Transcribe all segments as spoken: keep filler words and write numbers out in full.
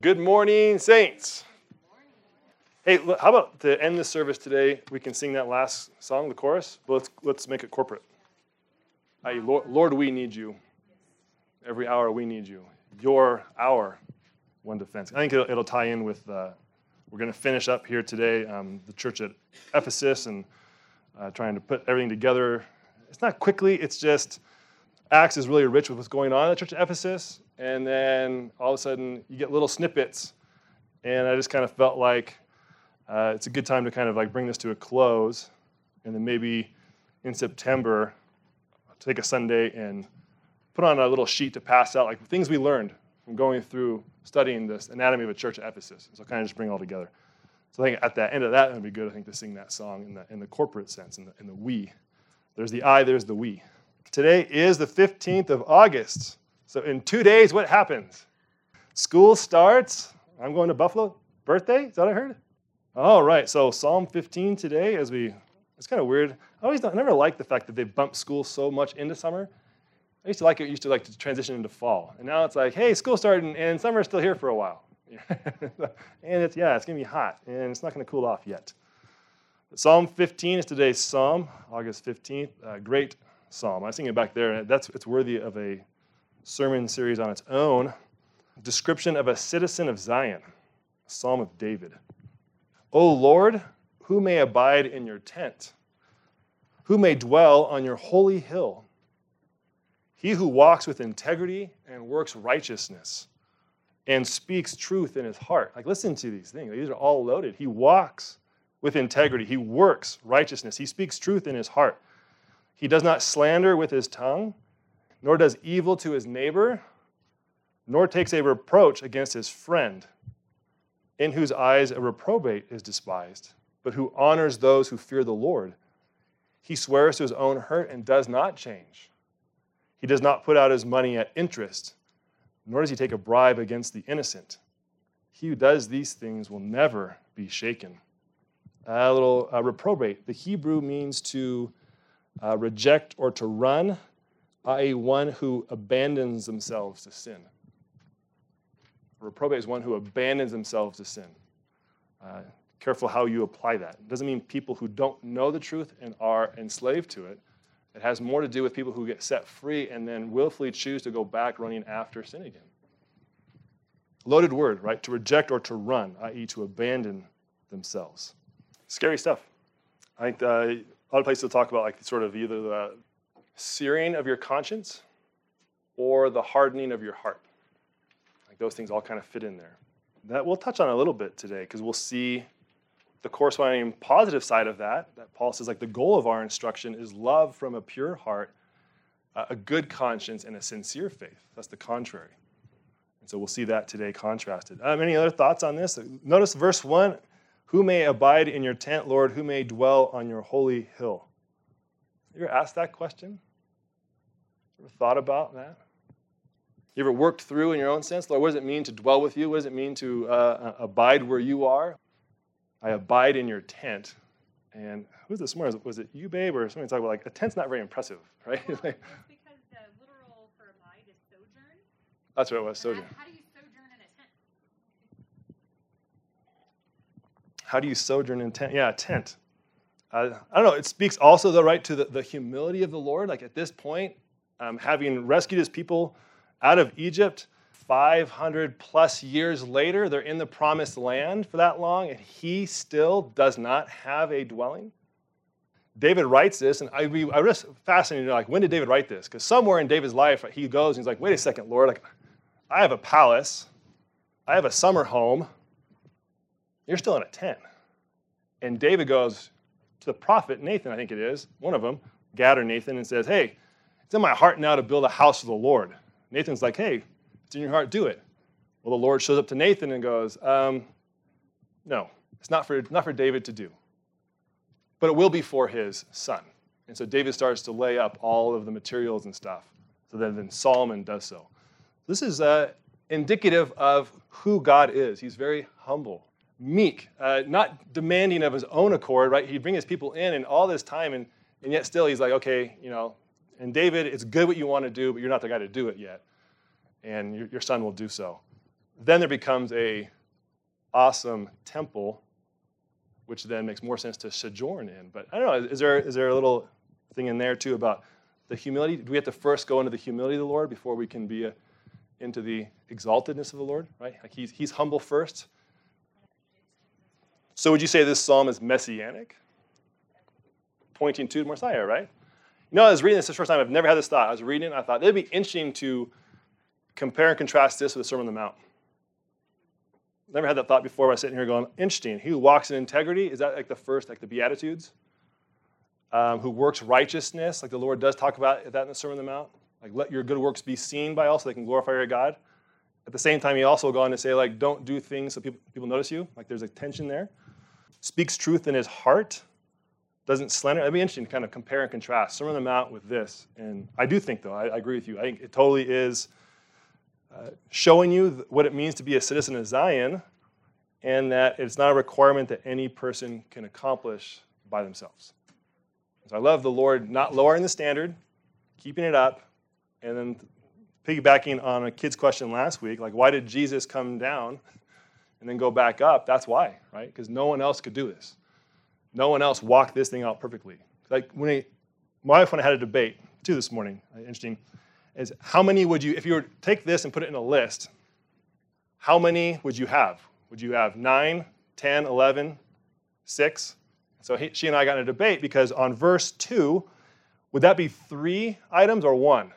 Good morning, saints. Hey, how about to end the service today, we can sing that last song, the chorus, but let's, let's make it corporate. I, Lord, Lord, we need you. Every hour we need you. You're our one defense. I think it'll, it'll tie in with, uh, we're going to finish up here today, um, the church at Ephesus, and uh, trying to put everything together. It's not quickly, it's just, Acts is really rich with what's going on at the church at Ephesus, and then all of a sudden you get little snippets, and I just kind of felt like uh, it's a good time to kind of like bring this to a close, and then maybe in September, take a Sunday and put on a little sheet to pass out, like things we learned from going through studying this anatomy of a church at Ephesus. So kind of just bring it all together. So I think at the end of that, it would be good, I think, to sing that song in the, in the corporate sense, in the, in the we. There's the I, there's the we. Today is the fifteenth of August. So in two days, what happens? School starts. I'm going to Buffalo. Birthday? Is that what I heard? All right. So Psalm fifteen today, as we, it's kind of weird. I always, I never liked the fact that they bumped school so much into summer. I used to like it. Used to like to transition into fall, and now it's like, hey, school started, and, and summer's still here for a while. And it's yeah, it's gonna be hot, and it's not gonna cool off yet. But Psalm fifteen is today's psalm, August fifteenth. Uh, great psalm. I was thinking back there, and that's it's worthy of a sermon series on its own. Description of a citizen of Zion, a psalm of David. O Lord, who may abide in your tent? Who may dwell on your holy hill? He who walks with integrity and works righteousness and speaks truth in his heart. Like, listen to these things. These are all loaded. He walks with integrity. He works righteousness. He speaks truth in his heart. He does not slander with his tongue, nor does evil to his neighbor, nor takes a reproach against his friend, in whose eyes a reprobate is despised, but who honors those who fear the Lord. He swears to his own hurt and does not change. He does not put out his money at interest, nor does he take a bribe against the innocent. He who does these things will never be shaken. A little uh, reprobate. The Hebrew means to uh, reject or to run, that is one who abandons themselves to sin. A reprobate is one who abandons themselves to sin. Uh, careful how you apply that. It doesn't mean people who don't know the truth and are enslaved to it. It has more to do with people who get set free and then willfully choose to go back running after sin again. Loaded word, right? To reject or to run, that is to abandon themselves. Scary stuff. I think uh, a lot of places will talk about like sort of either the searing of your conscience or the hardening of your heart. Like those things all kind of fit in there. That we'll touch on a little bit today because we'll see the corresponding positive side of that, that Paul says like the goal of our instruction is love from a pure heart, uh, a good conscience, and a sincere faith. That's the contrary. And so we'll see that today contrasted. Um, any other thoughts on this? Notice verse one, who may abide in your tent, Lord, who may dwell on your holy hill? You ever asked that question? Ever thought about that? You ever worked through in your own sense, Lord, what does it mean to dwell with you? What does it mean to uh, abide where you are? I abide in your tent. And who was this morning? Was it you, babe, or somebody talking about like a tent's not very impressive, right? Well, it's because the literal for abide is sojourn. That's what it was, sojourn. How, how do you sojourn in a tent? How do you sojourn in a tent? Yeah, a tent. Uh, I don't know. It speaks also, though, right, to the, the humility of the Lord. Like at this point, um, having rescued his people out of Egypt, five hundred plus years later, they're in the promised land for that long, and he still does not have a dwelling. David writes this, and I, I was fascinated, like, when did David write this? Because somewhere in David's life, he goes and he's like, wait a second, Lord, like, I have a palace, I have a summer home, you're still in a tent. And David goes to the prophet Nathan, I think it is, one of them, Gad or Nathan, and says, hey, it's in my heart now to build a house for the Lord. Nathan's like, hey, it's in your heart, do it. Well, the Lord shows up to Nathan and goes, um, no, it's not for, not for David to do. But it will be for his son. And so David starts to lay up all of the materials and stuff. So then, then Solomon does so. This is uh, indicative of who God is. He's very humble, meek, uh, not demanding of his own accord, right? He'd bring his people in and all this time, and, and yet still he's like, okay, you know, and David, it's good what you want to do, but you're not the guy to do it yet. And your, your son will do so. then there becomes a awesome temple, which then makes more sense to sojourn in. But I don't know, is there is there a little thing in there too about the humility? Do we have to first go into the humility of the Lord before we can be a, into the exaltedness of the Lord, right? Like he's, he's humble first. So would you say this psalm is messianic? Pointing to Messiah, right? You know, I was reading this the first time. I've never had this thought. I was reading it, and I thought it'd be interesting to compare and contrast this with the Sermon on the Mount. Never had that thought before. I was sitting here going, interesting. He who walks in integrity, is that like the first, like the Beatitudes? Um, who works righteousness, like the Lord does talk about that in the Sermon on the Mount. Like, let your good works be seen by all so they can glorify your God. At the same time, he also go on to say, like, don't do things so people, people notice you. Like, there's a tension there. Speaks truth in his heart. Doesn't slander. It'd be interesting to kind of compare and contrast Sermon on the Mount with this. And I do think, though, I, I agree with you. I think it totally is uh, showing you what it means to be a citizen of Zion, and that it's not a requirement that any person can accomplish by themselves. So I love the Lord not lowering the standard, keeping it up, and then piggybacking on a kid's question last week, like why did Jesus come down and then go back up? That's why, right? Because no one else could do this. No one else walked this thing out perfectly. Like when I, my wife and I had a debate too this morning, interesting, is how many would you, if you were to take this and put it in a list, how many would you have? Would you have nine, ten, eleven, six? So he, she and I got in a debate because on verse two, would that be three items or one?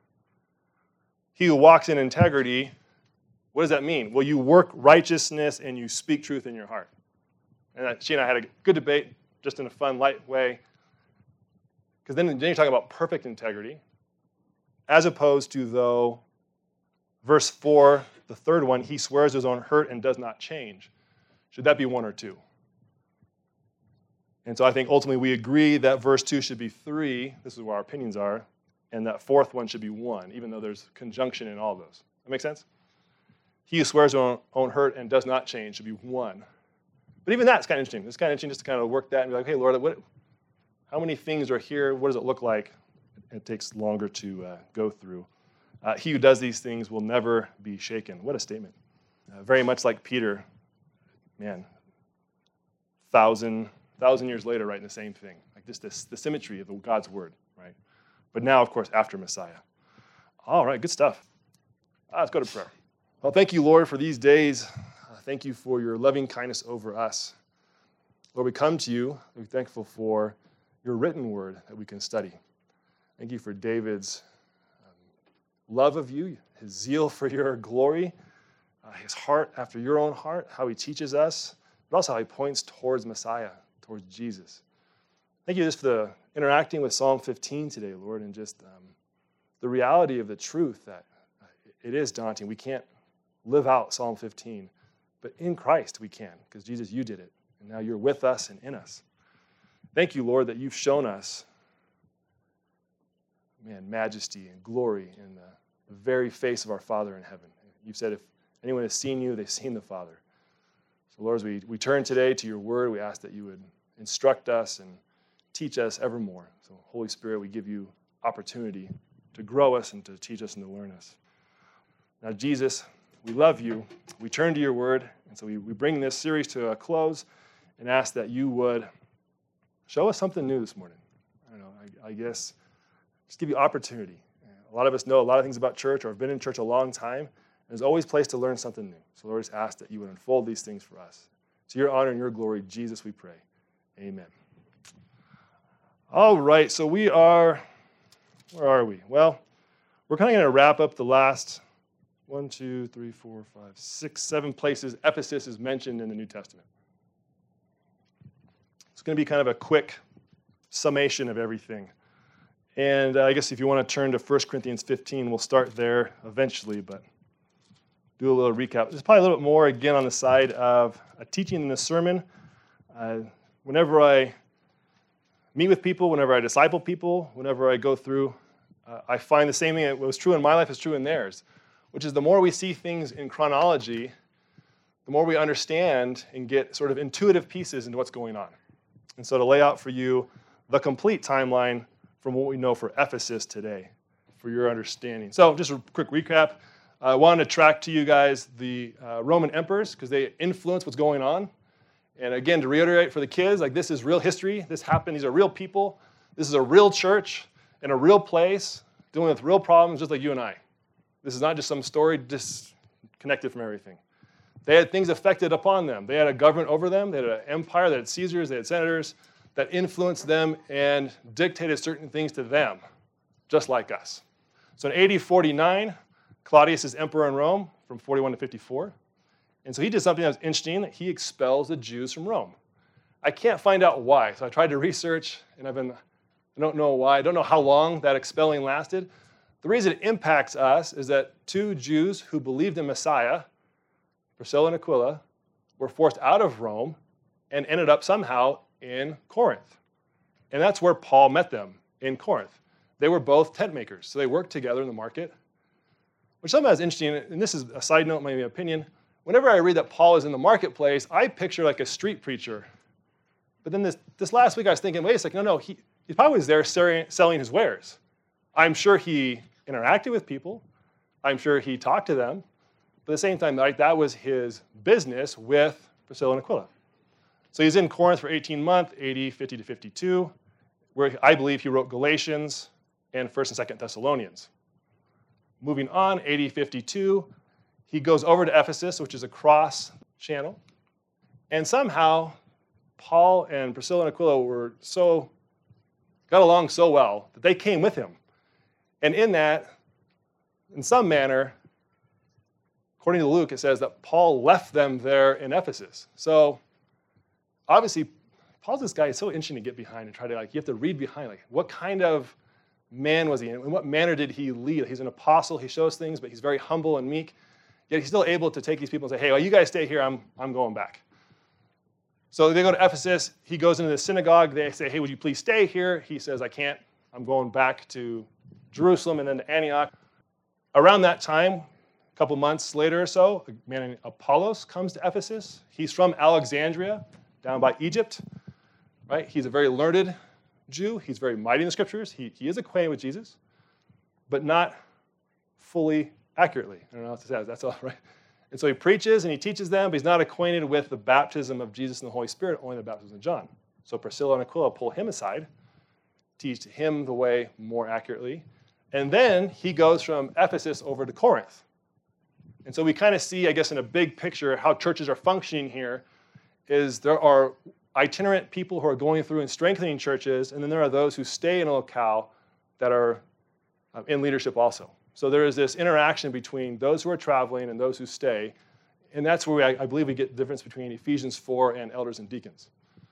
He who walks in integrity, what does that mean? Well, you work righteousness and you speak truth in your heart. And she and I had a good debate, just in a fun, light way. Because then, then you're talking about perfect integrity, as opposed to, though, verse four, the third one, he swears his own hurt and does not change. Should that be one or two? And so I think ultimately we agree that verse two should be three. This is where our opinions are. And that fourth one should be one, even though there's conjunction in all of those. That make sense? He who swears his own, own hurt and does not change should be one. But even that's kind of interesting. It's kind of interesting just to kind of work that and be like, hey, Lord, what, how many things are here? What does it look like? It takes longer to uh, go through. Uh, he who does these things will never be shaken. What a statement. Uh, very much like Peter, man, thousand, thousand years later writing the same thing. Like just this, the symmetry of God's word, right? But now, of course, after Messiah. All right, good stuff. Ah, let's go to prayer. Well, thank you, Lord, for these days. Uh, thank you for your loving kindness over us. Lord, we come to you. We're thankful for your written word that we can study. Thank you for David's um, love of you, his zeal for your glory, uh, his heart after your own heart, how he teaches us, but also how he points towards Messiah, towards Jesus. Thank you just for the interacting with Psalm fifteen today, Lord, and just um, the reality of the truth that uh, it is daunting. We can't live out Psalm fifteen, but in Christ we can, because Jesus, you did it, and now you're with us and in us. Thank you, Lord, that you've shown us, man, majesty and glory in the very face of our Father in heaven. You've said if anyone has seen you, they've seen the Father. So, Lord, as we, we turn today to your word, we ask that you would instruct us and teach us evermore. So, Holy Spirit, we give you opportunity to grow us and to teach us and to learn us. Now, Jesus, we love you. We turn to your word, and so we, we bring this series to a close and ask that you would show us something new this morning. I don't know, I, I guess just give you opportunity. A lot of us know a lot of things about church or have been in church a long time. There's always a place to learn something new. So Lord, just ask that you would unfold these things for us. To your honor and your glory, Jesus, we pray. Amen. All right, so we are, where are we? Well, we're kind of going to wrap up the last one, two, three, four, five, six, seven places Ephesus is mentioned in the New Testament. It's going to be kind of a quick summation of everything. And uh, I guess if you want to turn to First Corinthians fifteen, we'll start there eventually, but do a little recap. There's probably a little bit more, again, on the side of a teaching in the sermon. Uh, whenever I meet with people, whenever I disciple people, whenever I go through, uh, I find the same thing that was true in my life is true in theirs, which is the more we see things in chronology, the more we understand and get sort of intuitive pieces into what's going on. And so to lay out for you the complete timeline from what we know for Ephesus today, for your understanding. So just a quick recap. Uh, I wanted to track to you guys the uh, Roman emperors because they influence what's going on. And again, to reiterate for the kids, like this is real history. This happened. These are real people. This is a real church in a real place dealing with real problems just like you and I. This is not just some story disconnected from everything. They had things affected upon them. They had a government over them. They had an empire. They had Caesars. They had senators that influenced them and dictated certain things to them, just like us. So in A D forty-nine, Claudius is emperor in Rome from forty-one to fifty-four. And so he did something that was interesting. He expels the Jews from Rome. I can't find out why. So I tried to research, and I've been, I don't know why. I don't know how long that expelling lasted. The reason it impacts us is that two Jews who believed in Messiah, Priscilla and Aquila, were forced out of Rome and ended up somehow in Corinth. And that's where Paul met them, in Corinth. They were both tent makers, so they worked together in the market. Which somehow is interesting, and this is a side note, maybe opinion. Whenever I read that Paul is in the marketplace, I picture like a street preacher. But then this, this last week I was thinking, wait a second, no, no, he, he probably was there selling his wares. I'm sure he interacted with people. I'm sure he talked to them. But at the same time, like, that was his business with Priscilla and Aquila. So he's in Corinth for eighteen months, A D fifty to fifty-two, where I believe he wrote Galatians and First and Second Thessalonians. Moving on, A D fifty-two, he goes over to Ephesus, which is across channel. And somehow, Paul and Priscilla and Aquila were so, got along so well that they came with him. And in that, in some manner, according to Luke, it says that Paul left them there in Ephesus. So obviously, Paul's this guy is so interesting to get behind and try to, like, you have to read behind, like, what kind of man was he? In what manner did he lead? He's an apostle. He shows things, but he's very humble and meek. Yet he's still able to take these people and say, hey, well, you guys stay here. I'm, I'm going back. So they go to Ephesus. He goes into the synagogue. They say, hey, would you please stay here? He says, I can't. I'm going back to Jerusalem and then to Antioch. Around that time, a couple months later or so, a man named Apollos comes to Ephesus. He's from Alexandria, down by Egypt. Right? He's a very learned Jew. He's very mighty in the scriptures. He, he is acquainted with Jesus, but not fully accurately. I don't know what to say. That's all right. And so he preaches and he teaches them, but he's not acquainted with the baptism of Jesus and the Holy Spirit, only the baptism of John. So Priscilla and Aquila pull him aside, teach him the way more accurately, and then he goes from Ephesus over to Corinth. And so we kind of see, I guess, in a big picture, how churches are functioning here is there are itinerant people who are going through and strengthening churches, and then there are those who stay in a locale that are um, in leadership also. So there is this interaction between those who are traveling and those who stay, and that's where we, I, I believe we get the difference between Ephesians four and elders and deacons.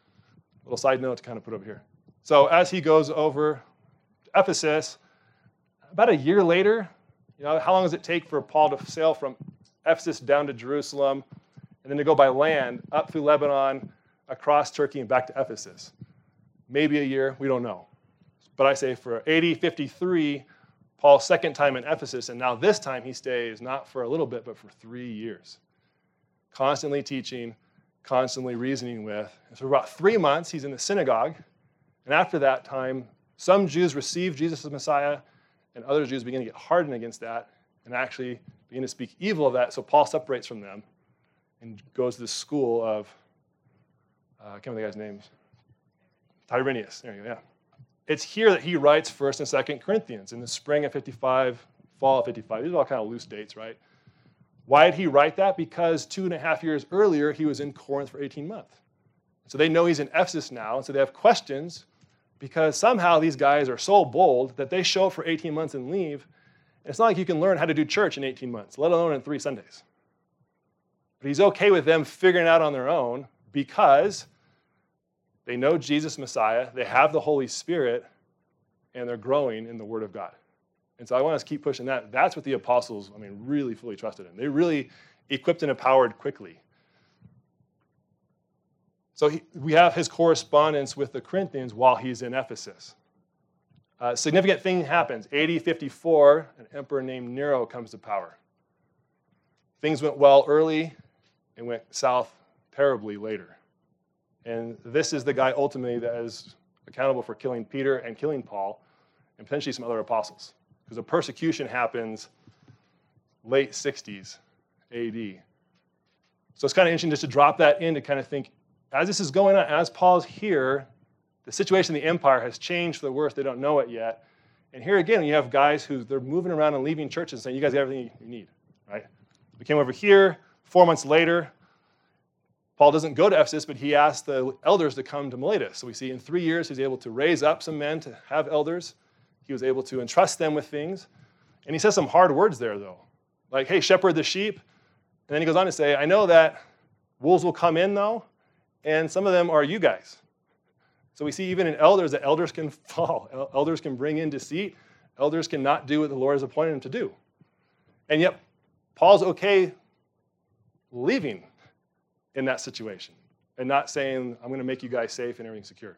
A little side note to kind of put over here. So as he goes over to Ephesus, about a year later, you know, how long does it take for Paul to sail from Ephesus down to Jerusalem, and then to go by land up through Lebanon, across Turkey, and back to Ephesus? Maybe a year, we don't know. But I say for A D fifty-three, Paul's second time in Ephesus, and now this time he stays not for a little bit, but for three years. Constantly teaching, constantly reasoning with. And so for about three months, he's in the synagogue, and after that time, some Jews receive Jesus as Messiah, and other Jews begin to get hardened against that, and actually begin to speak evil of that, so Paul separates from them and goes to the school of, uh, I can't remember the guy's names, Tyrenius, there you go, yeah. It's here that he writes First and Second Corinthians in the spring of fifty-five, fall of fifty-five. These are all kind of loose dates, right? Why did he write that? Because two and a half years earlier, he was in Corinth for eighteen months. So they know he's in Ephesus now, and so they have questions because somehow these guys are so bold that they show up for eighteen months and leave. And it's not like you can learn how to do church in eighteen months, let alone in three Sundays. But he's okay with them figuring it out on their own because they know Jesus Messiah, they have the Holy Spirit, and they're growing in the Word of God. And so I want us to keep pushing that. That's what the apostles, I mean, really fully trusted in. They really equipped and empowered quickly. So he, we have his correspondence with the Corinthians while he's in Ephesus. A significant thing happens. A D fifty-four, an emperor named Nero comes to power. Things went well early and went south terribly later. And this is the guy ultimately that is accountable for killing Peter and killing Paul and potentially some other apostles. Because the persecution happens late sixties A D. So it's kind of interesting just to drop that in to kind of think, as this is going on, as Paul's here, the situation in the empire has changed for the worse. They don't know it yet. And here again, you have guys who they're moving around and leaving churches saying, you guys got everything you need, right? We came over here. Four months later, Paul doesn't go to Ephesus, but he asked the elders to come to Miletus. So we see in three years, he's able to raise up some men to have elders. He was able to entrust them with things. And he says some hard words there, though. Like, hey, shepherd the sheep. And then he goes on to say, I know that wolves will come in, though, and some of them are you guys. So we see even in elders that elders can fall. Elders can bring in deceit. Elders cannot do what the Lord has appointed them to do. And yet, Paul's okay leaving in that situation and not saying, I'm going to make you guys safe and everything secure.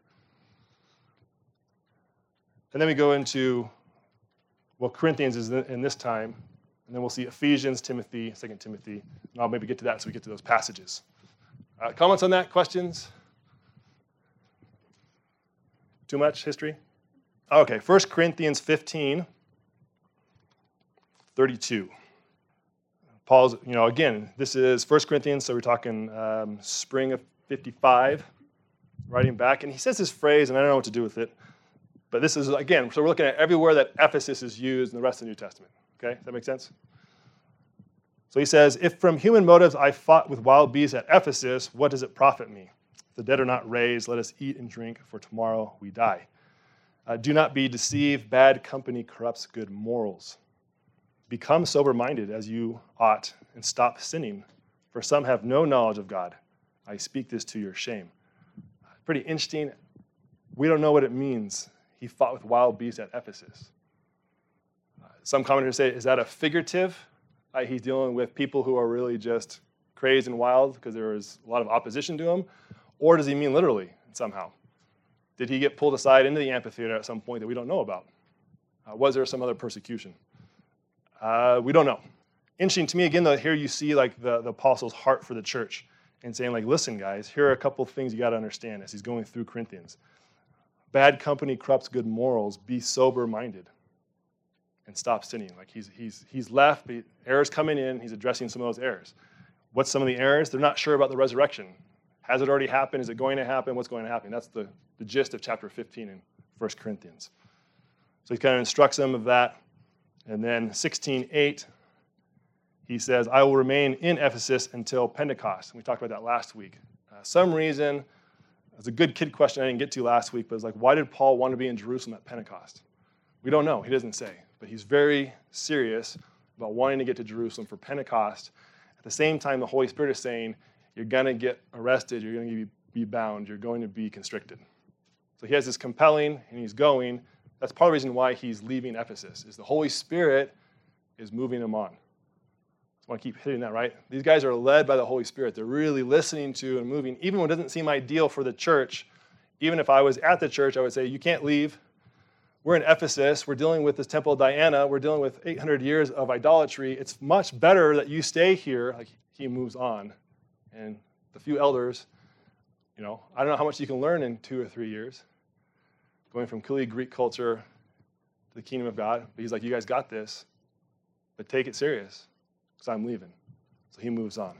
And then we go into, well, Corinthians is in this time, and then we'll see Ephesians, Timothy, Second Timothy, and I'll maybe get to that so we get to those passages. Uh, comments on that? Questions? Too much history? Okay, First Corinthians fifteen, thirty-two. Paul's, you know, again, this is First Corinthians, so we're talking um, spring of fifty-five, writing back. And he says this phrase, and I don't know what to do with it, but this is, again, so we're looking at everywhere that Ephesus is used in the rest of the New Testament. Okay, does that make sense? So he says, if from human motives I fought with wild beasts at Ephesus, what does it profit me? If the dead are not raised, let us eat and drink, for tomorrow we die. Uh, do not be deceived. Bad company corrupts good morals. Become sober-minded as you ought, and stop sinning, for some have no knowledge of God. I speak this to your shame. Pretty interesting. We don't know what it means. He fought with wild beasts at Ephesus. Uh, some commentators say, is that a figurative? Uh, he's dealing with people who are really just crazed and wild because there was a lot of opposition to him? Or does he mean literally somehow? Did he get pulled aside into the amphitheater at some point that we don't know about? Uh, was there some other persecution? Uh, we don't know. Interesting to me, again, though, here you see like the, the apostle's heart for the church and saying, like, listen, guys, here are a couple of things you got to understand as he's going through Corinthians. Bad company corrupts good morals. Be sober-minded and stop sinning. Like he's he's he's left, but errors coming in. He's addressing some of those errors. What's some of the errors? They're not sure about the resurrection. Has it already happened? Is it going to happen? What's going to happen? That's the, the gist of chapter fifteen in First Corinthians. So he kind of instructs them of that. And then sixteen eight, he says, I will remain in Ephesus until Pentecost. And we talked about that last week. Uh, some reason, it was a good kid question I didn't get to last week, but it's like, why did Paul want to be in Jerusalem at Pentecost? We don't know. He doesn't say. But he's very serious about wanting to get to Jerusalem for Pentecost. At the same time, the Holy Spirit is saying, you're going to get arrested, you're going to be bound, you're going to be constricted. So he has this compelling, and he's going. That's part of the reason why he's leaving Ephesus, is the Holy Spirit is moving him on. I want to keep hitting that, right? These guys are led by the Holy Spirit. They're really listening to and moving, even when it doesn't seem ideal for the church. Even if I was at the church, I would say, you can't leave. We're in Ephesus. We're dealing with this temple of Diana. We're dealing with eight hundred years of idolatry. It's much better that you stay here. Like he moves on. And the few elders, you know, I don't know how much you can learn in two or three years, going from clearly Greek culture to the kingdom of God. But he's like, you guys got this, but take it serious, because I'm leaving. So he moves on.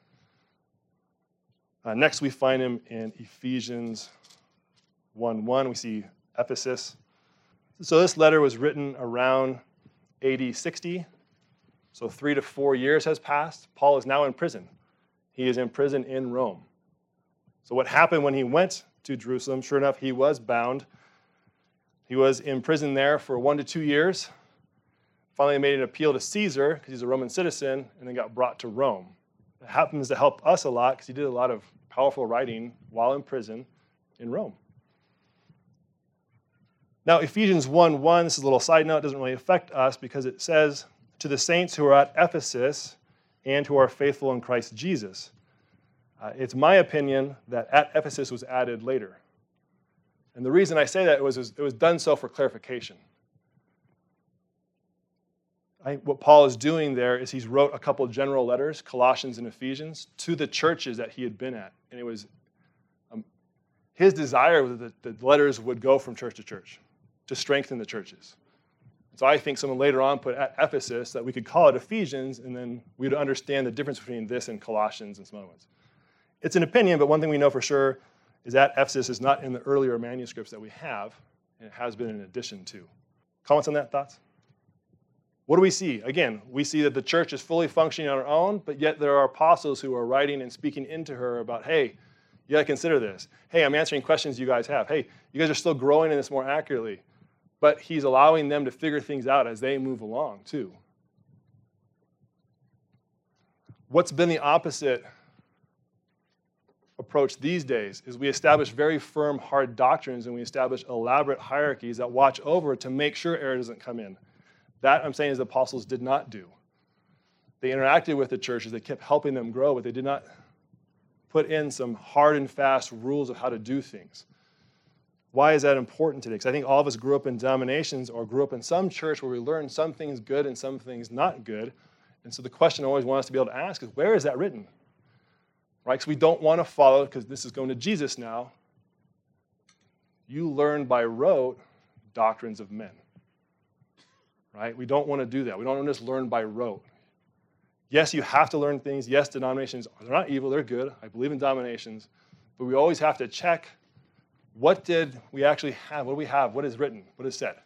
Uh, next, we find him in Ephesians one one. We see Ephesus. So this letter was written around A D sixty. So three to four years has passed. Paul is now in prison. He is in prison in Rome. So what happened when he went to Jerusalem? Sure enough, he was bound. He was in prison there for one to two years. Finally made an appeal to Caesar, because he's a Roman citizen, and then got brought to Rome. It happens to help us a lot, because he did a lot of powerful writing while in prison in Rome. Now, Ephesians one one, this is a little side note, doesn't really affect us, because it says, to the saints who are at Ephesus and who are faithful in Christ Jesus. Uh, it's my opinion that at Ephesus was added later. And the reason I say that was it was done so for clarification. I, what Paul is doing there is he's wrote a couple of general letters, Colossians and Ephesians, to the churches that he had been at. And it was um, his desire that the letters would go from church to church to strengthen the churches. So I think someone later on put at Ephesus that we could call it Ephesians, and then we'd understand the difference between this and Colossians and some other ones. It's an opinion, but one thing we know for sure is that Ephesus is not in the earlier manuscripts that we have, and it has been in addition to. Comments on that? Thoughts? What do we see? Again, we see that the church is fully functioning on her own, but yet there are apostles who are writing and speaking into her about, hey, you got to consider this. Hey, I'm answering questions you guys have. Hey, you guys are still growing in this more accurately. But he's allowing them to figure things out as they move along, too. What's been the opposite approach these days is we establish very firm, hard doctrines, and we establish elaborate hierarchies that watch over to make sure error doesn't come in. That, I'm saying, is the apostles did not do. They interacted with the churches. They kept helping them grow, but they did not put in some hard and fast rules of how to do things. Why is that important today? Because I think all of us grew up in denominations or grew up in some church where we learned some things good and some things not good. And so the question I always want us to be able to ask is, where is that written? Right? Because we don't want to follow, because this is going to Jesus now. You learn by rote doctrines of men. Right? We don't want to do that. We don't want to just learn by rote. Yes, you have to learn things. Yes, denominations, they're not evil, they're good. I believe in denominations. But we always have to check, what did we actually have? What do we have? What is written? What is said?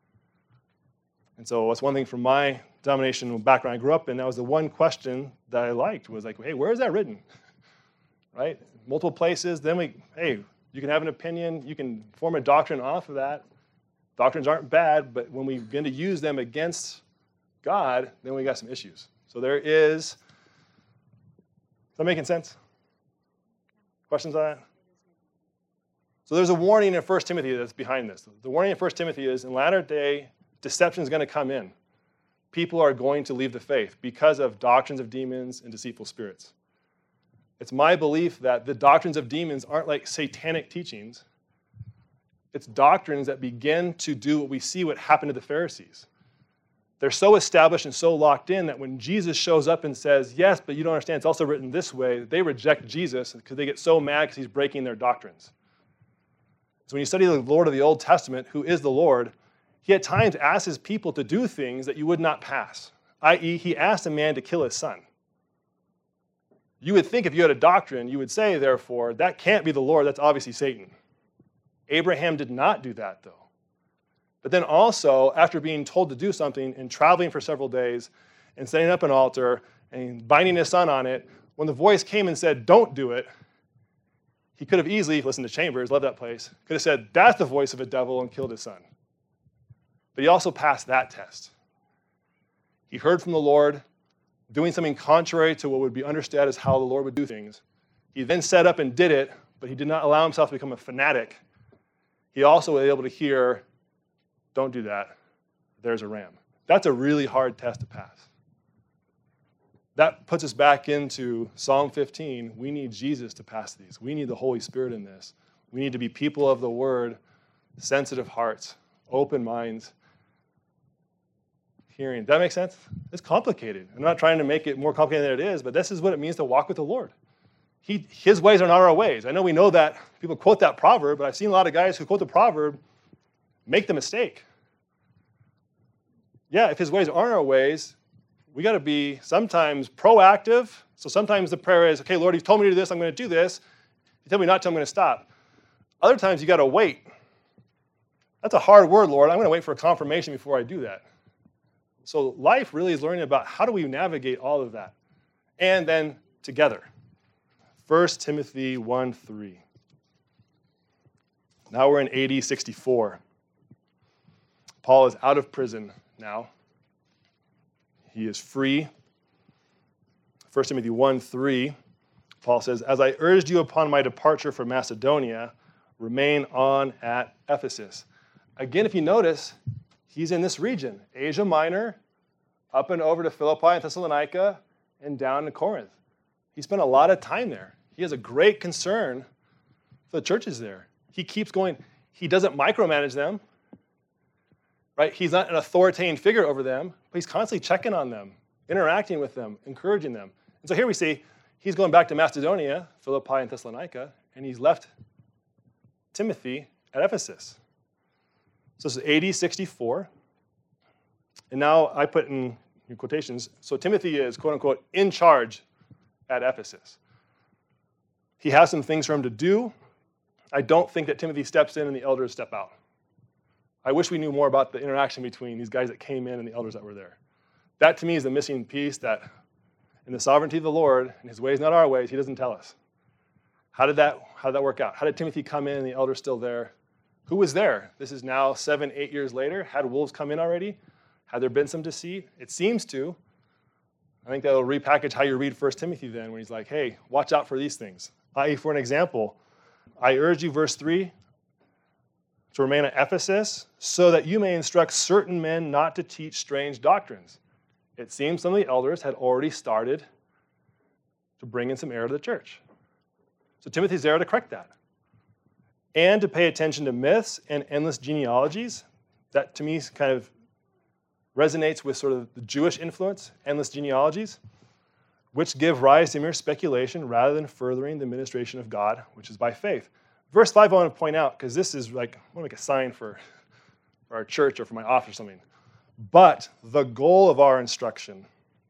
And so that's one thing from my denominational background I grew up in. That was the one question that I liked was like, hey, where is that written? Right? Multiple places. Then we, hey, you can have an opinion. You can form a doctrine off of that. Doctrines aren't bad, but when we begin to use them against God, then we got some issues. So there is, is that making sense? Questions on that? So there's a warning in First Timothy that's behind this. The warning in First Timothy is in latter day, deception is going to come in. People are going to leave the faith because of doctrines of demons and deceitful spirits. It's my belief that the doctrines of demons aren't like satanic teachings. It's doctrines that begin to do what we see what happened to the Pharisees. They're so established and so locked in that when Jesus shows up and says, yes, but you don't understand, it's also written this way, they reject Jesus because they get so mad because he's breaking their doctrines. So when you study the Lord of the Old Testament, who is the Lord, he at times asks his people to do things that you would not pass, that is he asked a man to kill his son. You would think if you had a doctrine, you would say, therefore, that can't be the Lord, that's obviously Satan. Abraham did not do that, though. But then also, after being told to do something and traveling for several days and setting up an altar and binding his son on it, when the voice came and said, don't do it, he could have easily, listened to Chambers, love that place, could have said, that's the voice of a devil and killed his son. But he also passed that test. He heard from the Lord, doing something contrary to what would be understood as how the Lord would do things. He then set up and did it, but he did not allow himself to become a fanatic. He also was able to hear, don't do that, there's a ram. That's a really hard test to pass. That puts us back into Psalm fifteen. We need Jesus to pass these. We need the Holy Spirit in this. We need to be people of the Word, sensitive hearts, open minds, hearing. Does that make sense? It's complicated. I'm not trying to make it more complicated than it is, but this is what it means to walk with the Lord. He, his ways are not our ways. I know we know that. People quote that proverb, but I've seen a lot of guys who quote the proverb make the mistake. Yeah, if his ways aren't our ways, we got to be sometimes proactive. So sometimes the prayer is, okay, Lord, you've told me to do this, I'm going to do this. You tell me not to, I'm going to stop. Other times you got to wait. That's a hard word, Lord. I'm going to wait for a confirmation before I do that. So life really is learning about how do we navigate all of that. And then together. First Timothy one three. Now we're in A D sixty-four. Paul is out of prison now. He is free. First Timothy one three, Paul says, as I urged you upon my departure from Macedonia, remain on at Ephesus. Again, if you notice, he's in this region, Asia Minor, up and over to Philippi and Thessalonica, and down to Corinth. He spent a lot of time there. He has a great concern for the churches there. He keeps going. He doesn't micromanage them. Right? He's not an authoritarian figure over them, but he's constantly checking on them, interacting with them, encouraging them. And so here we see he's going back to Macedonia, Philippi and Thessalonica, and he's left Timothy at Ephesus. So this is A D sixty-four. And now I put in quotations, so Timothy is, quote unquote, in charge at Ephesus. He has some things for him to do. I don't think that Timothy steps in and the elders step out. I wish we knew more about the interaction between these guys that came in and the elders that were there. That to me is the missing piece, that in the sovereignty of the Lord, and his ways not our ways, he doesn't tell us. How did that, how did that work out? How did Timothy come in and the elders still there? Who was there? This is now seven, eight years later. Had wolves come in already? Had there been some deceit? It seems to. I think that'll repackage how you read First Timothy then, when he's like, hey, watch out for these things. that is, for an example, I urge you, verse three, to remain at Ephesus, so that you may instruct certain men not to teach strange doctrines. It seems some of the elders had already started to bring in some error to the church. So Timothy's there to correct that. And to pay attention to myths and endless genealogies. That, to me, kind of resonates with sort of the Jewish influence, endless genealogies, which give rise to mere speculation rather than furthering the administration of God, which is by faith. Verse five I want to point out, because this is like, I want to make a sign for, for our church or for my office or something. But the goal of our instruction,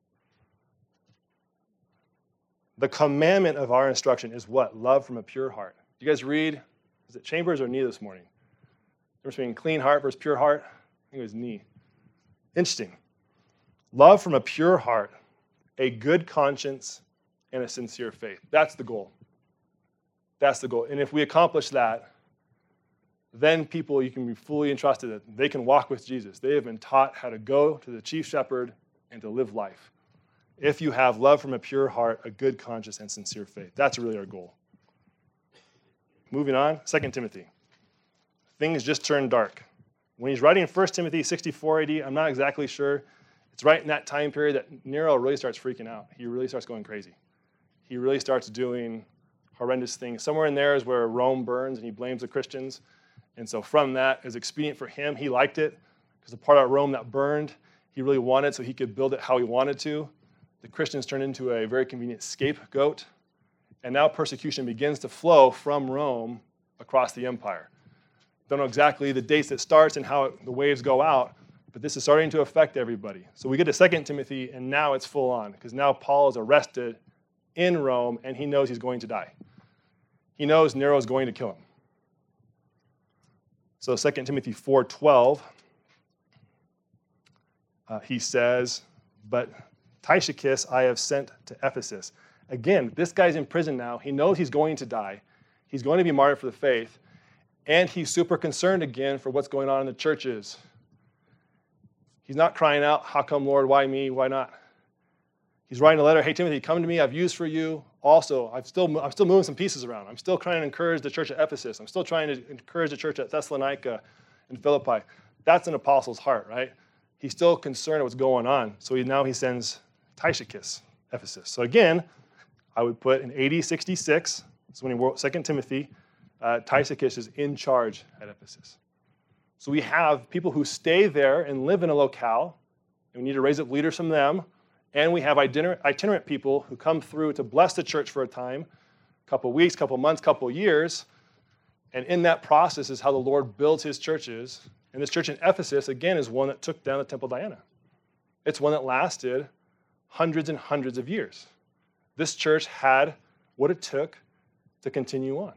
the commandment of our instruction is what? Love from a pure heart. You guys read, is it Chambers or Nee this morning? Difference between clean heart versus pure heart? I think it was Nee. Interesting. Love from a pure heart, a good conscience, and a sincere faith. That's the goal. That's the goal. And if we accomplish that, then people, you can be fully entrusted that they can walk with Jesus. They have been taught how to go to the chief shepherd and to live life. If you have love from a pure heart, a good conscience, and sincere faith. That's really our goal. Moving on, Second Timothy. Things just turned dark. When he's writing First Timothy sixty-four A D, I'm not exactly sure. It's right in that time period that Nero really starts freaking out. He really starts going crazy. He really starts doing horrendous things. Somewhere in there is where Rome burns and he blames the Christians. And so from that, it was expedient for him. He liked it because the part of Rome that burned, he really wanted so he could build it how he wanted to. The Christians turned into a very convenient scapegoat. And now persecution begins to flow from Rome across the empire. Don't know exactly the dates it starts and how it, the waves go out, but this is starting to affect everybody. So we get to Second Timothy, and now it's full on, because now Paul is arrested in Rome, and he knows he's going to die. He knows Nero is going to kill him. So Second Timothy four twelve, uh, he says, but Tychicus I have sent to Ephesus. Again, this guy's in prison now. He knows he's going to die. He's going to be martyred for the faith. And he's super concerned again for what's going on in the churches. He's not crying out, how come, Lord, why me, why not? He's writing a letter, hey, Timothy, come to me, I've used for you. Also, I've still, I'm still moving some pieces around. I'm still trying to encourage the church at Ephesus. I'm still trying to encourage the church at Thessalonica and Philippi. That's an apostle's heart, right? He's still concerned what's going on. So he, now he sends Tychicus, Ephesus. So again, I would put in A D sixty-six, that's when he wrote Second Timothy, uh, Tychicus is in charge at Ephesus. So we have people who stay there and live in a locale, and we need to raise up leaders from them, and we have itinerant, itinerant people who come through to bless the church for a time, a couple weeks, couple months, couple years, and in that process is how the Lord builds his churches. And this church in Ephesus, again, is one that took down the Temple of Diana. It's one that lasted hundreds and hundreds of years. This church had what it took to continue on.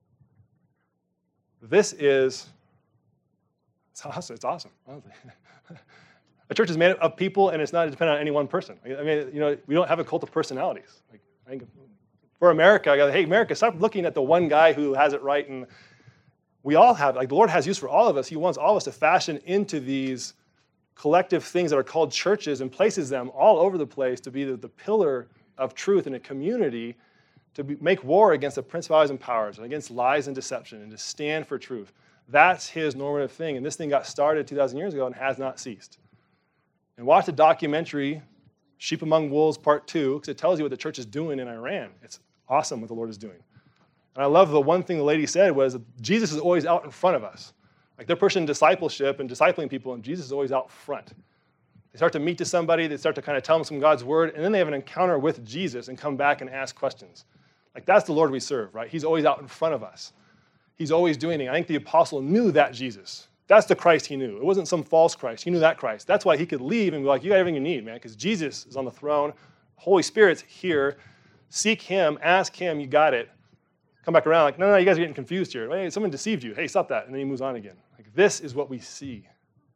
This is, it's awesome. It's awesome. A church is made up of people, and it's not dependent on any one person. I mean, you know, we don't have a cult of personalities. Like, I think for America, I go, hey, America, stop looking at the one guy who has it right. And we all have, like the Lord has use for all of us. He wants all of us to fashion into these collective things that are called churches and places them all over the place to be the, the pillar of truth in a community, to be, make war against the principalities and powers and against lies and deception and to stand for truth. That's his normative thing. And this thing got started two thousand years ago and has not ceased. And watch the documentary, Sheep Among Wolves Part two, because it tells you what the church is doing in Iran. It's awesome what the Lord is doing. And I love the one thing the lady said was that Jesus is always out in front of us. Like they're pushing discipleship and discipling people, and Jesus is always out front. They start to meet to somebody, they start to kind of tell them some God's word, and then they have an encounter with Jesus and come back and ask questions. Like that's the Lord we serve, right? He's always out in front of us. He's always doing it. I think the apostle knew that Jesus. That's the Christ he knew. It wasn't some false Christ. He knew that Christ. That's why he could leave and be like, you got everything you need, man, because Jesus is on the throne. Holy Spirit's here. Seek him. Ask him. You got it. Come back around like, no, no, you guys are getting confused here. Hey, someone deceived you. Hey, stop that. And then he moves on again. Like, this is what we see.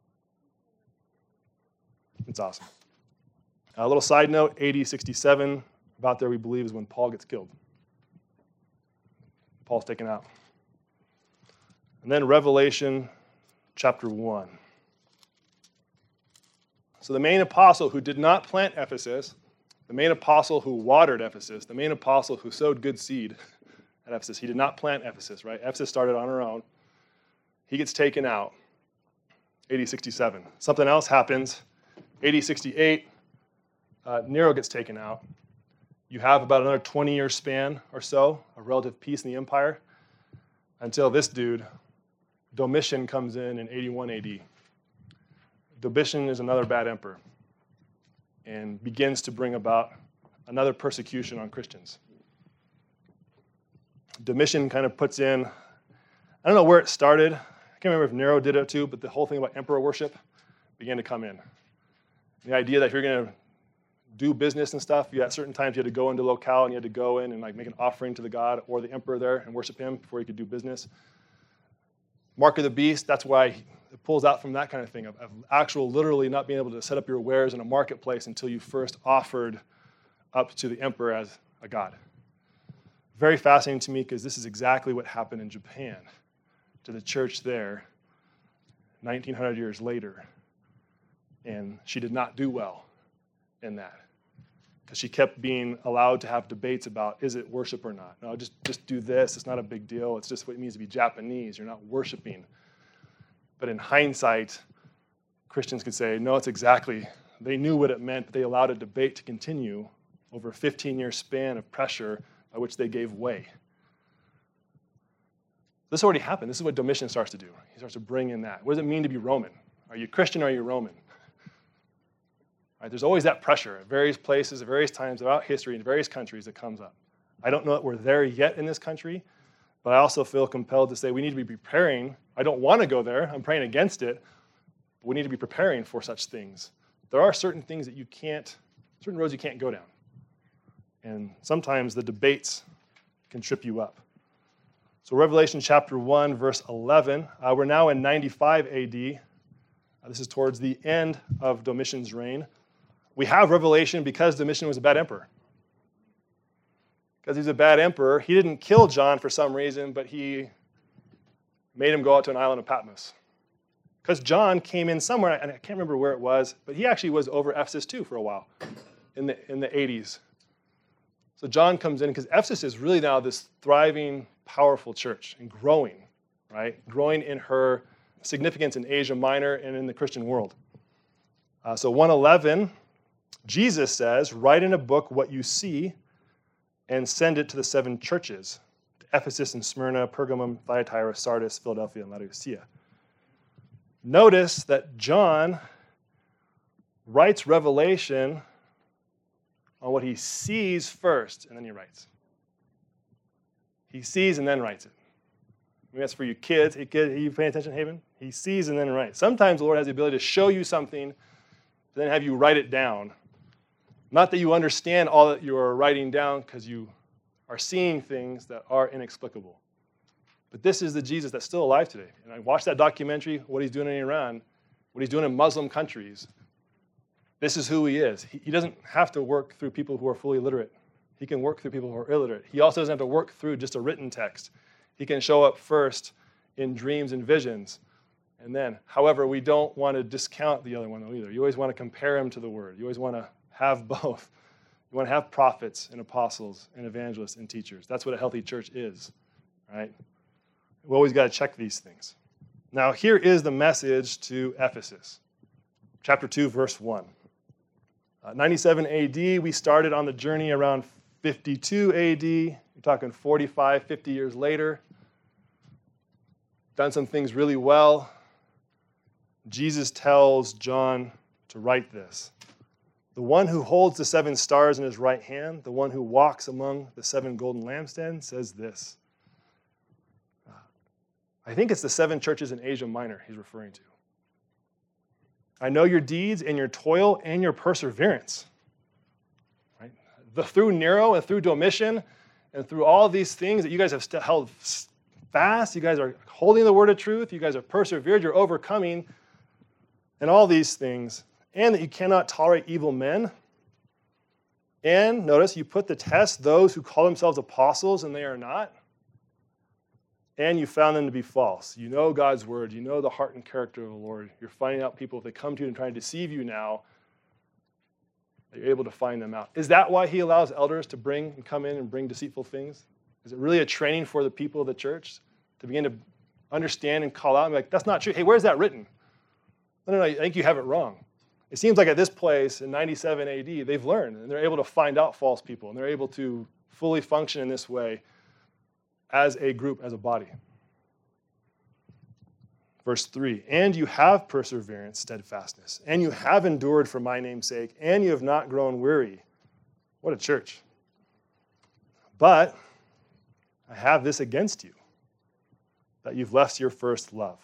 It's awesome. A little side note, A D sixty-seven, about there we believe is when Paul gets killed. Paul's taken out. And then Revelation chapter one. So the main apostle who did not plant Ephesus, the main apostle who watered Ephesus, the main apostle who sowed good seed at Ephesus, he did not plant Ephesus, right? Ephesus started on her own. He gets taken out, A D sixty-seven. Something else happens, A D sixty-eight, uh, Nero gets taken out. You have about another twenty-year span or so of relative peace in the empire until this dude, Domitian, comes in in eighty-one A D. Domitian is another bad emperor and begins to bring about another persecution on Christians. Domitian kind of puts in, I don't know where it started. I can't remember if Nero did it too, but the whole thing about emperor worship began to come in. The idea that if you're going to do business and stuff, you at certain times you had to go into locale and you had to go in and like make an offering to the god or the emperor there and worship him before you could do business. Mark of the beast, that's why it pulls out from that kind of thing, of, of actual literally not being able to set up your wares in a marketplace until you first offered up to the emperor as a god. Very fascinating to me because this is exactly what happened in Japan to the church there nineteen hundred years later. And she did not do well in that because she kept being allowed to have debates about, is it worship or not? No, just, just do this. It's not a big deal. It's just what it means to be Japanese. You're not worshiping. But in hindsight, Christians could say, no, it's exactly. They knew what it meant, but they allowed a debate to continue over a fifteen-year span of pressure by which they gave way. This already happened. This is what Domitian starts to do. He starts to bring in that. What does it mean to be Roman? Are you Christian or are you Roman? Right, there's always that pressure at various places, at various times throughout history, in various countries that comes up. I don't know that we're there yet in this country, but I also feel compelled to say we need to be preparing. I don't want to go there. I'm praying against it. But we need to be preparing for such things. There are certain things that you can't, certain roads you can't go down. And sometimes the debates can trip you up. So Revelation chapter one, verse eleven. Uh, we're now in ninety-five A D. Uh, this is towards the end of Domitian's reign. We have Revelation because Domitian was a bad emperor. Because he's a bad emperor, he didn't kill John for some reason, but he made him go out to an island of Patmos. Because John came in somewhere, and I can't remember where it was, but he actually was over Ephesus too for a while in the, in the eighties. So John comes in because Ephesus is really now this thriving, powerful church and growing, right? Growing in her significance in Asia Minor and in the Christian world. Uh, so one eleven, Jesus says, write in a book what you see and send it to the seven churches, to Ephesus and Smyrna, Pergamum, Thyatira, Sardis, Philadelphia, and Laodicea. Notice that John writes Revelation on what he sees first, and then he writes. He sees and then writes it. Maybe that's for you kids. Hey, kid, are you paying attention, Haven? He sees and then writes. Sometimes the Lord has the ability to show you something, then have you write it down. Not that you understand all that you are writing down because you are seeing things that are inexplicable. But this is the Jesus that's still alive today. And I watched that documentary, what he's doing in Iran, what he's doing in Muslim countries. This is who he is. He, he doesn't have to work through people who are fully literate. He can work through people who are illiterate. He also doesn't have to work through just a written text. He can show up first in dreams and visions. And then, however, we don't want to discount the other one though either. You always want to compare him to the Word. You always want to have both. You want to have prophets and apostles and evangelists and teachers. That's what a healthy church is, right? We always got to check these things. Now, here is the message to Ephesus. Chapter two, verse one. Uh, ninety-seven A D, we started on the journey around fifty-two A D. You're talking forty-five, fifty years later. Done some things really well. Jesus tells John to write this. The one who holds the seven stars in his right hand, the one who walks among the seven golden lampstands, says this. I think it's the seven churches in Asia Minor he's referring to. I know your deeds and your toil and your perseverance. Right? The, through Nero and through Domitian and through all these things that you guys have st- held fast, you guys are holding the word of truth, you guys have persevered, you're overcoming, and all these things, and that you cannot tolerate evil men. And notice, you put the test those who call themselves apostles and they are not. And you found them to be false. You know God's word. You know the heart and character of the Lord. You're finding out people, if they come to you and try to deceive you now, that you're able to find them out. Is that why he allows elders to bring and come in and bring deceitful things? Is it really a training for the people of the church to begin to understand and call out and be like, that's not true. Hey, where's that written? No, no, no, I think you have it wrong. It seems like at this place in ninety-seven A D, they've learned and they're able to find out false people and they're able to fully function in this way as a group, as a body. Verse three, and you have perseverance, steadfastness, and you have endured for my name's sake, and you have not grown weary. What a church. But I have this against you, that you've left your first love.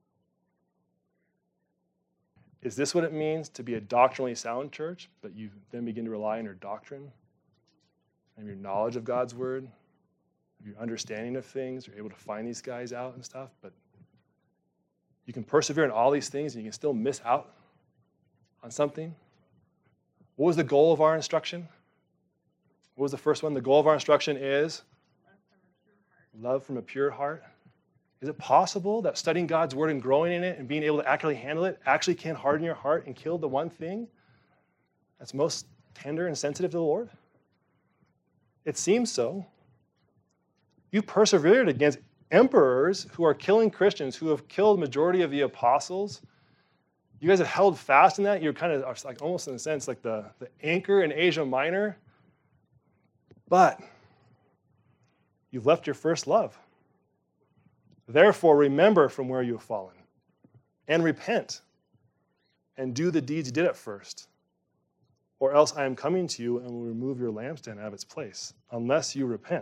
Is this what it means to be a doctrinally sound church, but you then begin to rely on your doctrine and your knowledge of God's word, your understanding of things, you're able to find these guys out and stuff, but you can persevere in all these things and you can still miss out on something? What was the goal of our instruction? What was the first one? The goal of our instruction is love from a pure heart. Is it possible that studying God's word and growing in it and being able to accurately handle it actually can harden your heart and kill the one thing that's most tender and sensitive to the Lord? It seems so. You persevered against emperors who are killing Christians, who have killed the majority of the apostles. You guys have held fast in that. You're kind of like almost in a sense like the, the anchor in Asia Minor. But you've left your first love. Therefore, remember from where you have fallen and repent and do the deeds you did at first. Or else I am coming to you and will remove your lampstand out of its place, unless you repent.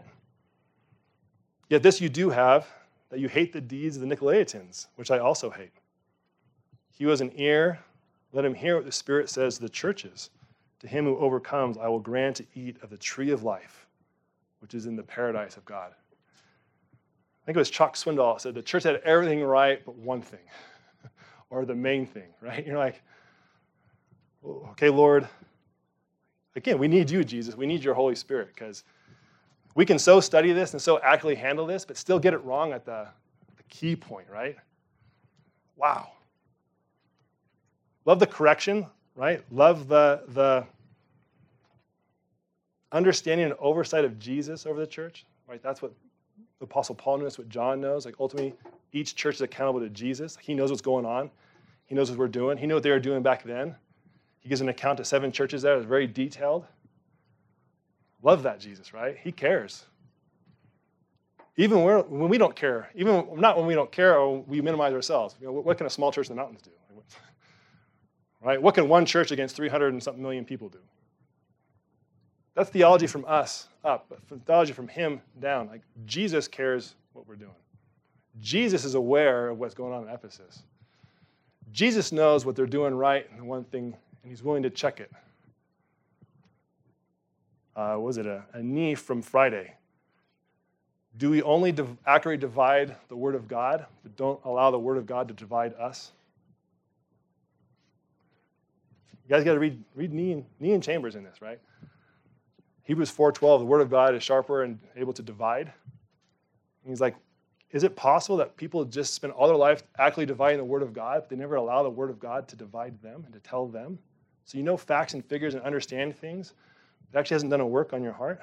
Yet this you do have, that you hate the deeds of the Nicolaitans, which I also hate. He who has an ear, let him hear what the Spirit says to the churches. To him who overcomes, I will grant to eat of the tree of life, which is in the paradise of God. I think it was Chuck Swindoll said the church had everything right but one thing, or the main thing, right? You're like, okay, Lord, again, we need you, Jesus. We need your Holy Spirit, because we can so study this and so accurately handle this, but still get it wrong at the, the key point, right? Wow. Love the correction, right? Love the, the understanding and oversight of Jesus over the church, right? That's what the Apostle Paul knows, what John knows. Like ultimately, each church is accountable to Jesus. He knows what's going on. He knows what we're doing. He knew what they were doing back then. He gives an account to seven churches there. It's very detailed. Love that Jesus, right? He cares. Even when we don't care, even not when we don't care or we minimize ourselves. You know, what can a small church in the mountains do? Right? What can one church against three hundred and something million people do? That's theology from us up, but from theology from him down. Like Jesus cares what we're doing. Jesus is aware of what's going on in Ephesus. Jesus knows what they're doing right and the one thing, and he's willing to check it. Uh, was it a, a knee from Friday? Do we only div- accurately divide the Word of God, but don't allow the Word of God to divide us? You guys got to read read knee and, knee and Chambers in this, right? Hebrews four twelve, the Word of God is sharper and able to divide. And he's like, is it possible that people just spend all their life accurately dividing the Word of God, but they never allow the Word of God to divide them and to tell them? So you know facts and figures and understand things, but it actually hasn't done a work on your heart?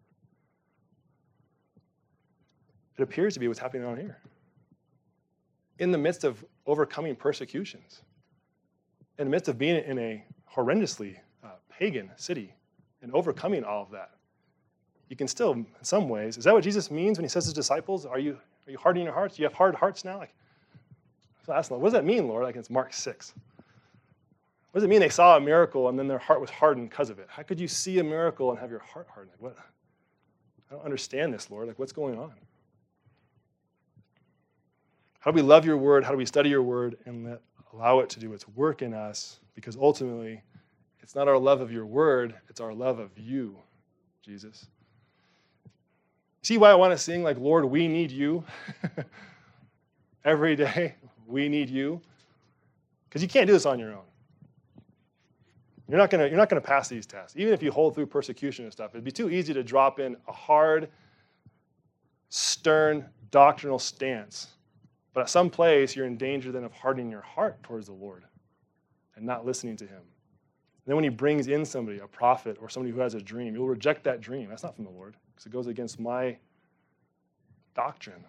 It appears to be what's happening on here. In the midst of overcoming persecutions, in the midst of being in a horrendously uh, pagan city and overcoming all of that, you can still, in some ways, is that what Jesus means when he says to his disciples, are you are you hardening your hearts? Do you have hard hearts now? Like, so ask them, what does that mean, Lord? Like it's Mark six. What does it mean they saw a miracle and then their heart was hardened because of it? How could you see a miracle and have your heart hardened? Like, what? I don't understand this, Lord. Like, what's going on? How do we love your word? How do we study your word and let, allow it to do its work in us? Because ultimately, it's not our love of your word, it's our love of you, Jesus. See why I want to sing like, Lord, we need you? Every day, we need you. Because you can't do this on your own. You're not gonna, you're not gonna pass these tests. Even if you hold through persecution and stuff, it'd be too easy to drop in a hard, stern, doctrinal stance. But at some place, you're in danger then of hardening your heart towards the Lord and not listening to him. And then when he brings in somebody, a prophet or somebody who has a dream, you'll reject that dream. That's not from the Lord because it goes against my doctrine.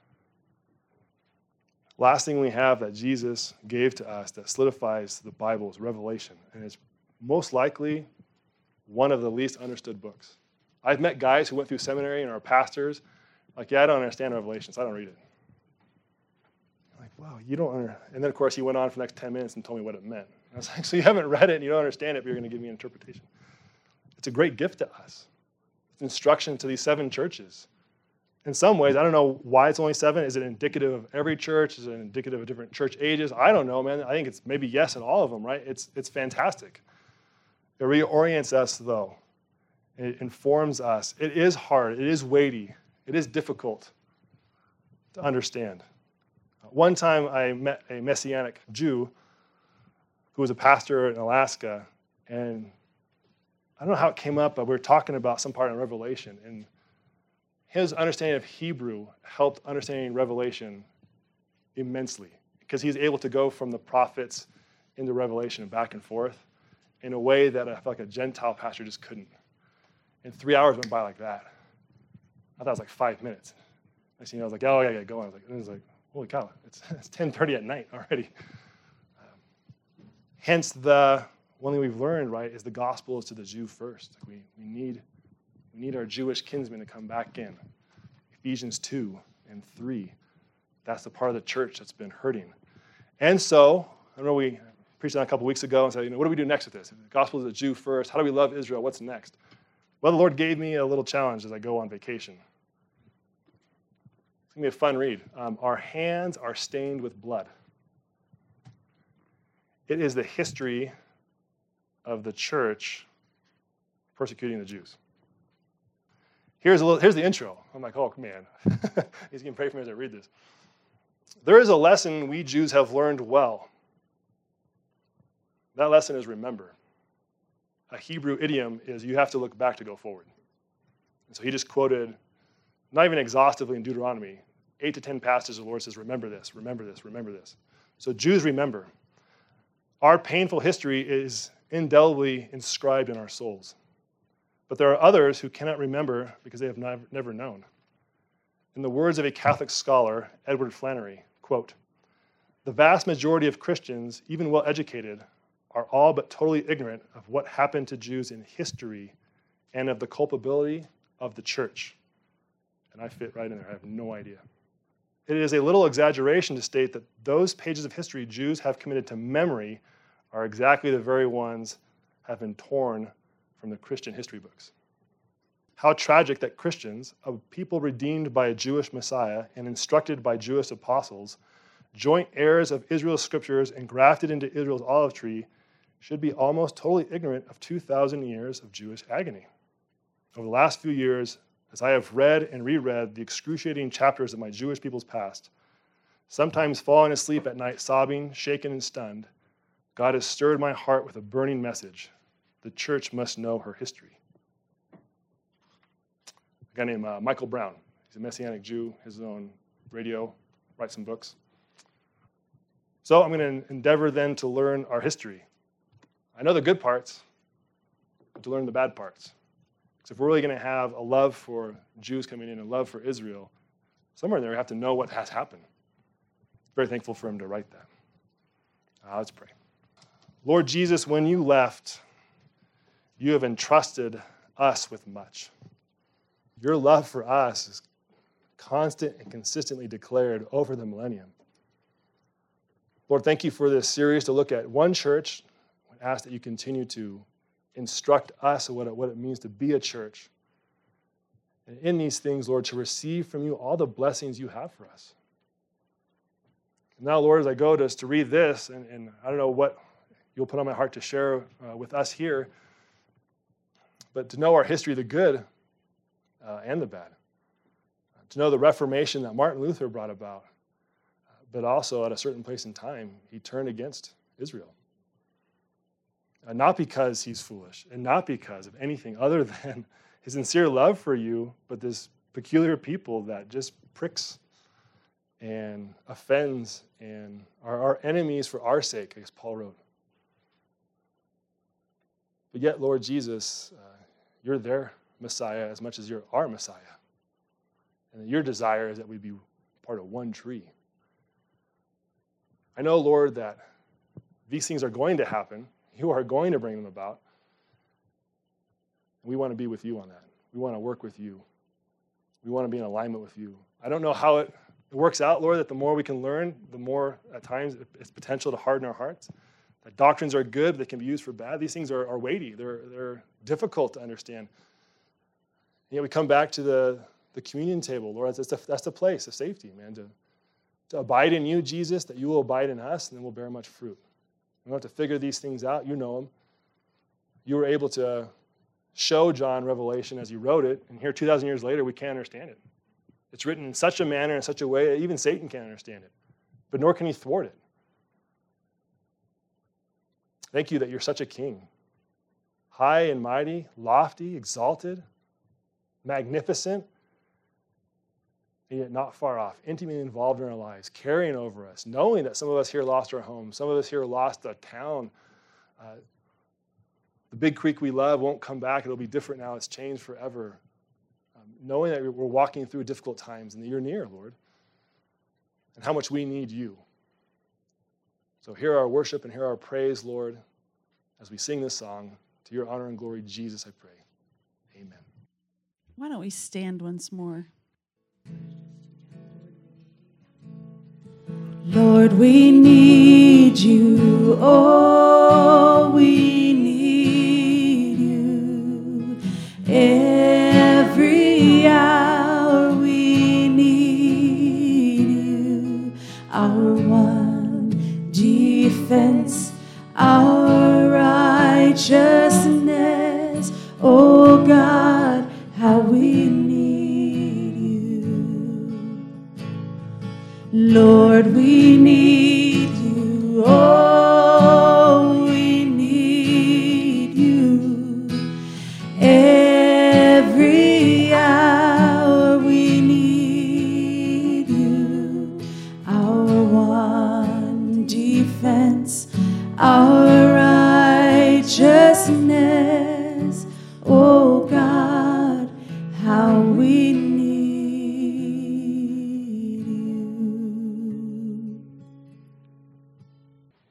Last thing we have that Jesus gave to us that solidifies the Bible is Revelation. And it's most likely one of the least understood books. I've met guys who went through seminary and are pastors. Like, yeah, I don't understand Revelation, so I don't read it. I'm like, wow, you don't understand. And then, of course, he went on for the next ten minutes and told me what it meant. And I was like, so you haven't read it and you don't understand it, but you're going to give me an interpretation. It's a great gift to us. It's instruction to these seven churches. In some ways, I don't know why it's only seven. Is it indicative of every church? Is it indicative of different church ages? I don't know, man. I think it's maybe yes in all of them, right? It's, it's fantastic. It reorients us, though. It informs us. It is hard. It is weighty. It is difficult to understand. One time I met a Messianic Jew who was a pastor in Alaska, and I don't know how it came up, but we were talking about some part in Revelation, and his understanding of Hebrew helped understanding Revelation immensely because he's able to go from the prophets into Revelation and back and forth in a way that I felt like a Gentile pastor just couldn't. And three hours went by like that. I thought it was like five minutes. Next thing you know, I was like, oh, yeah, yeah, go on. I was like, and it was like, holy cow, it's, it's ten thirty at night already. Um, hence, the one thing we've learned, right, is the gospel is to the Jew first. Like we, we need We need our Jewish kinsmen to come back in. Ephesians two and three. That's the part of the church that's been hurting. And so, I remember we preached on a couple weeks ago and said, you know, what do we do next with this? The gospel is the Jew first. How do we love Israel? What's next? Well, the Lord gave me a little challenge as I go on vacation. It's going to be a fun read. Um, our hands are stained with blood. It is the history of the church persecuting the Jews. Here's a little, here's the intro. I'm like, oh, man. He's going to pray for me as I read this. There is a lesson we Jews have learned well. That lesson is remember. A Hebrew idiom is you have to look back to go forward. And so he just quoted, not even exhaustively in Deuteronomy, eight to ten passages the Lord says, remember this, remember this, remember this. So Jews remember. Our painful history is indelibly inscribed in our souls. But there are others who cannot remember because they have never, never known. In the words of a Catholic scholar, Edward Flannery, quote, the vast majority of Christians, even well-educated, are all but totally ignorant of what happened to Jews in history and of the culpability of the church. And I fit right in there. I have no idea. It is a little exaggeration to state that those pages of history Jews have committed to memory are exactly the very ones have been torn from the Christian history books. How tragic that Christians, a people redeemed by a Jewish Messiah and instructed by Jewish apostles, joint heirs of Israel's scriptures and grafted into Israel's olive tree, should be almost totally ignorant of two thousand years of Jewish agony. Over the last few years, as I have read and reread the excruciating chapters of my Jewish people's past, sometimes falling asleep at night sobbing, shaken, and stunned, God has stirred my heart with a burning message. The church must know her history. A guy named uh, Michael Brown. He's a Messianic Jew, his own radio, writes some books. So I'm going to endeavor then to learn our history. I know the good parts, but to learn the bad parts. Because if we're really going to have a love for Jews coming in and love for Israel, somewhere in there we have to know what has happened. Very thankful for him to write that. Uh, let's pray. Lord Jesus, when you left, you have entrusted us with much. Your love for us is constant and consistently declared over the millennium. Lord, thank you for this series to look at one church. I ask that you continue to instruct us on what it, what it means to be a church. And in these things, Lord, to receive from you all the blessings you have for us. Now, Lord, as I go to, to read this, and, and I don't know what you'll put on my heart to share uh, with us here, but to know our history, the good uh, and the bad. To know the Reformation that Martin Luther brought about, but also at a certain place in time, he turned against Israel. Uh, not because he's foolish, and not because of anything other than his sincere love for you, but this peculiar people that just pricks and offends and are our enemies for our sake, as Paul wrote. But yet, Lord Jesus, uh, you're their Messiah as much as you're our Messiah. And your desire is that we be part of one tree. I know, Lord, that these things are going to happen. You are going to bring them about. We want to be with you on that. We want to work with you. We want to be in alignment with you. I don't know how it works out, Lord, that the more we can learn, the more at times it's potential to harden our hearts. That doctrines are good, but they can be used for bad. These things are, are weighty. They're, they're difficult to understand. And yet we come back to the, the communion table, Lord. That's the, that's the place of safety, man, to, to abide in you, Jesus, that you will abide in us, and then we'll bear much fruit. We don't have to figure these things out. You know them. You were able to show John Revelation as he wrote it, and here two thousand years later, we can't understand it. It's written in such a manner, in such a way, that even Satan can't understand it, but nor can he thwart it. Thank you that you're such a king, high and mighty, lofty, exalted, magnificent, and yet not far off, intimately involved in our lives, carrying over us, knowing that some of us here lost our home, some of us here lost a town. Uh, the big creek we love won't come back. It'll be different now. It's changed forever. Um, knowing that we're walking through difficult times and that you're near, Lord, and how much we need you. So hear our worship and hear our praise, Lord, as we sing this song. To your honor and glory, Jesus, I pray. Amen. Why don't we stand once more? Lord, we need you. Oh, we need you. Every hour we need you. Our one defense, our righteousness. Oh God, how we need you. Lord, we need you. Oh, we need you. Every hour we need you. Our one defense, our